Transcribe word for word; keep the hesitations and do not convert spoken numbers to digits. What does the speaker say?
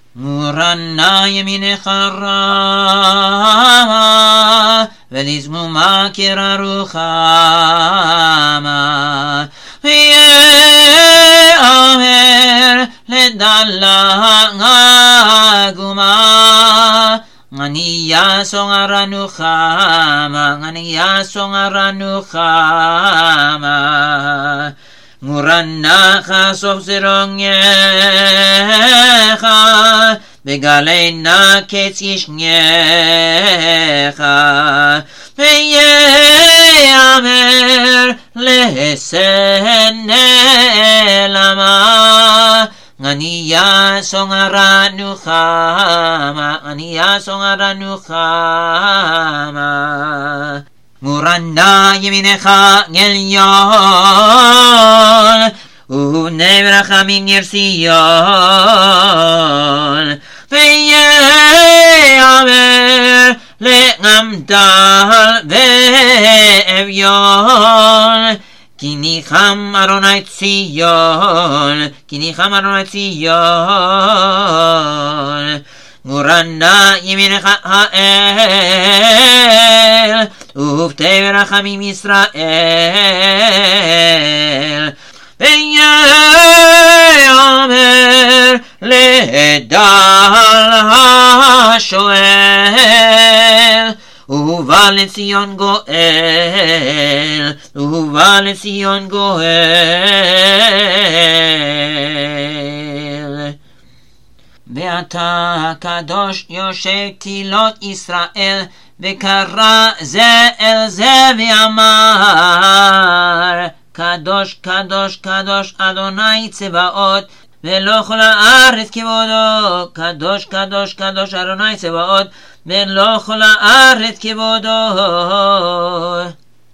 מורנה ימינך רמה, ולזמומה קרא רוחמה. ויאמר לדלה עגומה, ענייה סונגרה נוחמה, ענייה סונגרה נוחמה. מורנך סוף זרונגך, בגלנה קץ ישנך. ויאמר לסנלמה, ענייה סונגרה נוחמה, ענייה סונגרה נוחמה. מורנה ימינך עליון, ובני רחמים נר ציון. ויאמר לעמדל ואביון, כי ניחם ארוני ציון, כי ניחם ארוני ציון. מורנה ימינך האל, ובתי רחמים ישראל. ויאמר לדל השואל, ובא לציון גואל, ובא לציון גואל. ואתה הקדוש יושב תהילות ישראל, וקרא זה אל זה ואמר, קדוש קדוש קדוש אדוני צבאות, ולא כל הארץ כבודו. קדוש קדוש קדוש אדוני צבאות, ולא כל הארץ כבודו.